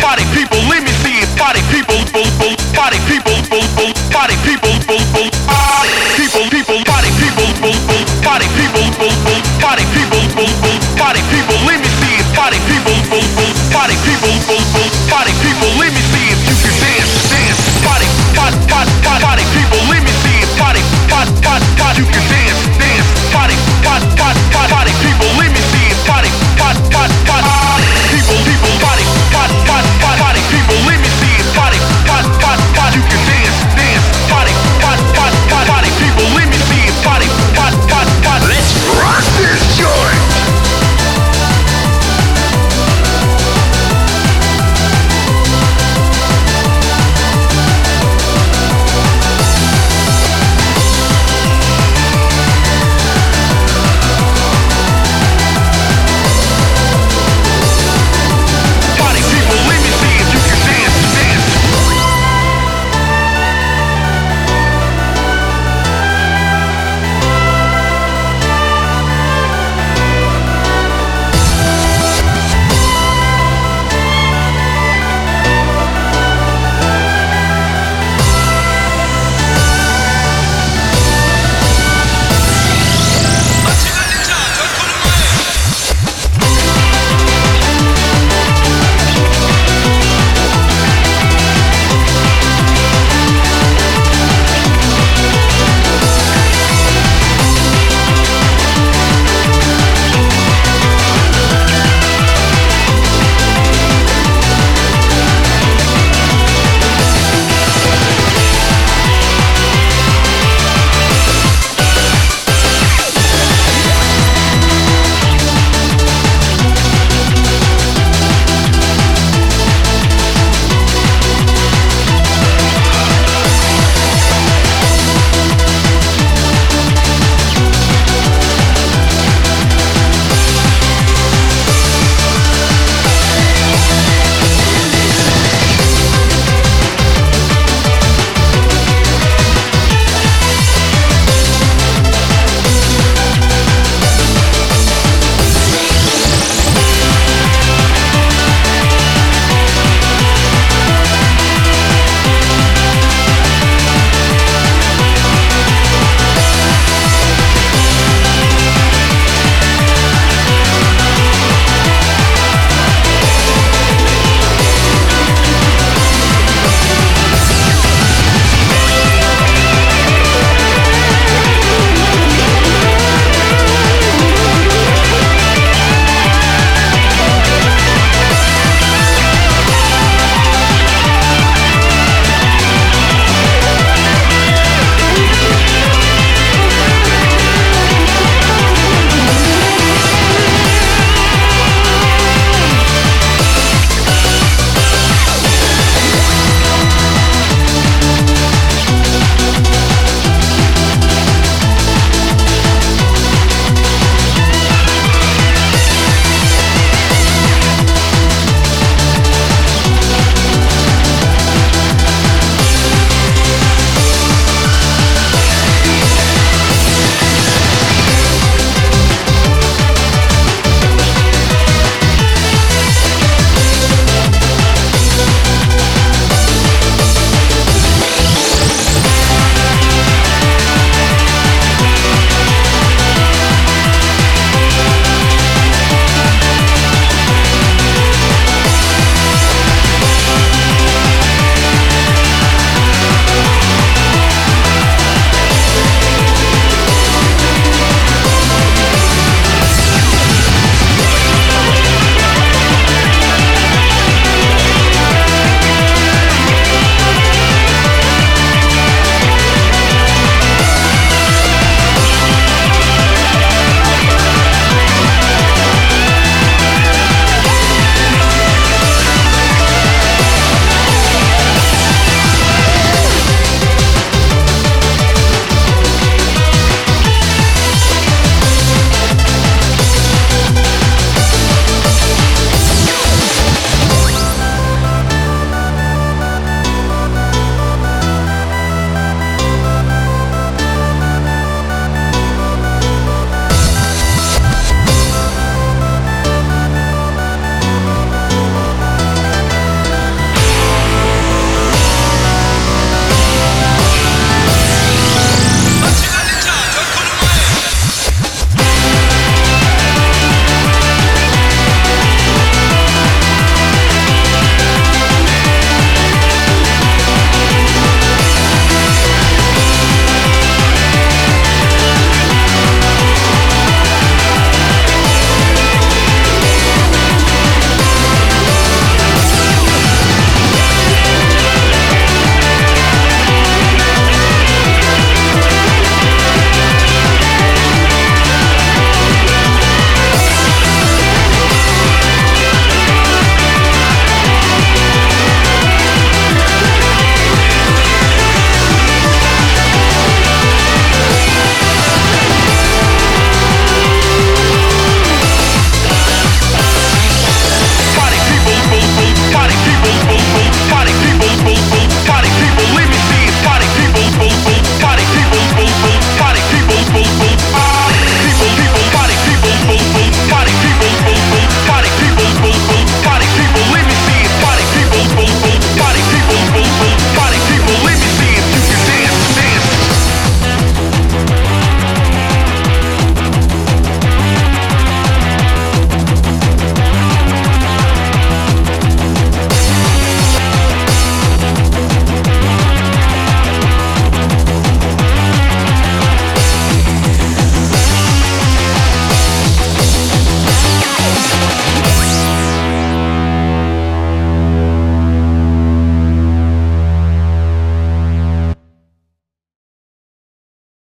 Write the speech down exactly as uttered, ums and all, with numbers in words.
party people, let me see it. Party people, boom, boom, party people, boom, boom, party people, boom, boom, party people, people, party people, boom, boom, party people, boom, boom, party people, boom, boom, party people, let me see it. Party people, boom, boom, party people, boom, boom, party people, let me see it. You can dance, dance, party, party, party, party people, let me see it. Party, party, party, party, you can dance, dance, party.